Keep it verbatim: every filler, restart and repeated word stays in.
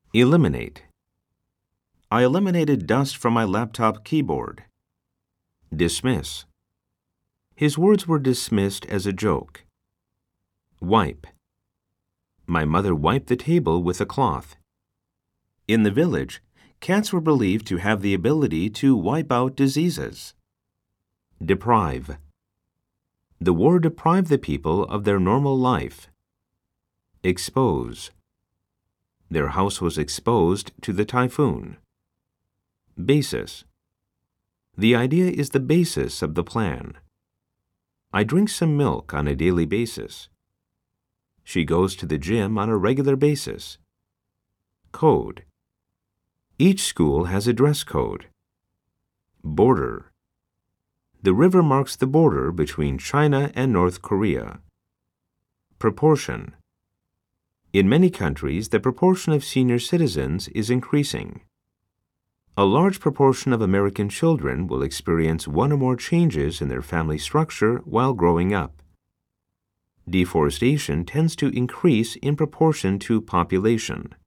Eliminate. I eliminated dust from my laptop keyboard. Dismiss. His words were dismissed as a joke. Wipe. My mother wiped the table with a cloth. In the village, cats were believed to have the ability to wipe out diseases. Deprive. The war deprived the people of their normal life. Expose. Their house was exposed to the typhoon. Basis. The idea is the basis of the plan. I drink some milk on a daily basis. She goes to the gym on a regular basis. Code. Each school has a dress code. Border. The river marks the border between China and North Korea. Proportion. In many countries, the proportion of senior citizens is increasing. A large proportion of American children will experience one or more changes in their family structure while growing up. Deforestation tends to increase in proportion to population.